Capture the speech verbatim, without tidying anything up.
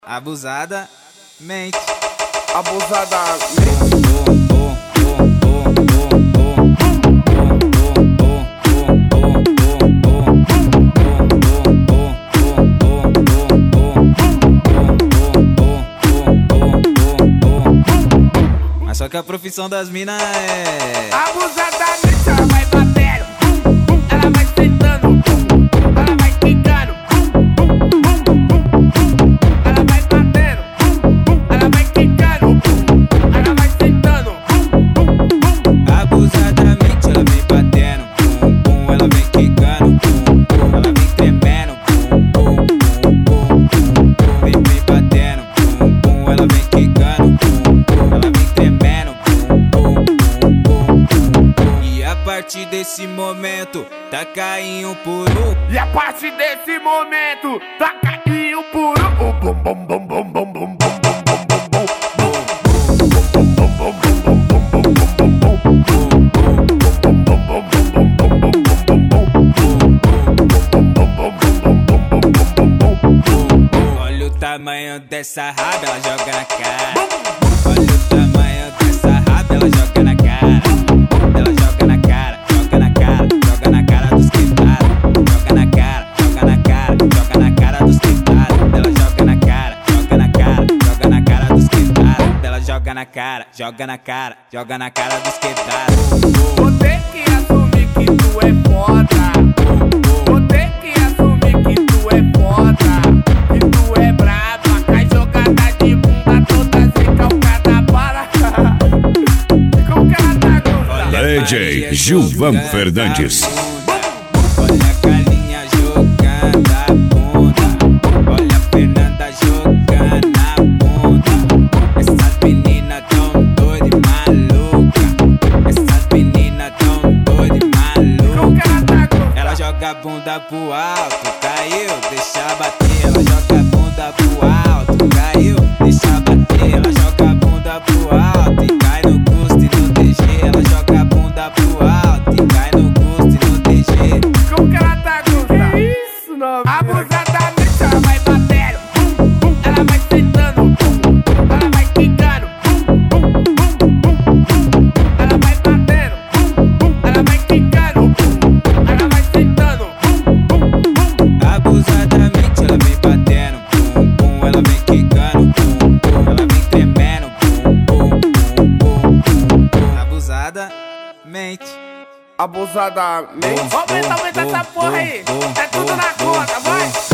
Abusada, mente. Abusada, mente. Mas só que a profissão das minas é Abusadamente ela vai batendo, ela vai sentando, ela vai quicando, ela vai batendo, ela vai quicando, ela vai sentando. Abusadamente ela vem batendo, pum, pum, ela vem quicando, pum, pum, ela vem tremendo, pum, pum, pum, pum, pum, vem, vem batendo, pum, pum, ela vem quicando, pum, pum, ela vem tremendo, pum, pum, pum, pum, pum. E a partir desse momento, taca em um por um. E a partir desse momento, taca em um por um. O bum bum bum bum bum bum bum bum bum bum. Olha o tamanho dessa raba, ela joga na cara. Olha o tamanho dessa raba, ela joga na cara. Ela joga na cara, joga na cara, joga na cara dos quebrados. Joga na cara, joga na cara, joga na cara dos quebrados. Ela joga na cara, joga na cara, joga na cara dos quebrados. Ela joga na cara, joga na cara, joga na cara dos quebrados. Vou ter que assumir que tu é foda. Vou ter que assumir que tu é foda. Que tu é brava, cai jogada de bunda toda recalcada para. Como que ela tá gostando? D J Gilvan Fernandes. Olha a Carlinha jogando a bunda. Olha a Fernanda jogando a bunda. Essas meninas tão doidas e malucas. Essas meninas tão doidas e Como que ela malucas. tá gostando? Ela joga a bunda pro alto, caiu, deixa bater. Ela joga a bunda pro alto, caiu, deixa bater. Ela joga a bunda pro alto e cai no custo e no D G. Ela joga a bunda pro alto e cai no custo e no D G. Como que ela tá gostando? Isso, não. Abusadamente ela vai batendo, ela vai sentando, ela vai quicando, ela vai batendo, ela vai quicando, ela vai sentando. Abusadamente ela vem batendo, pum, pum, ela vem quicando, pum, pum, ela vem tremendo, pum, pum, pum, pum, pum, pum. Abusada, mente. Abusadamente. Aumenta, aumenta essa porra aí. É tudo na conta, vai.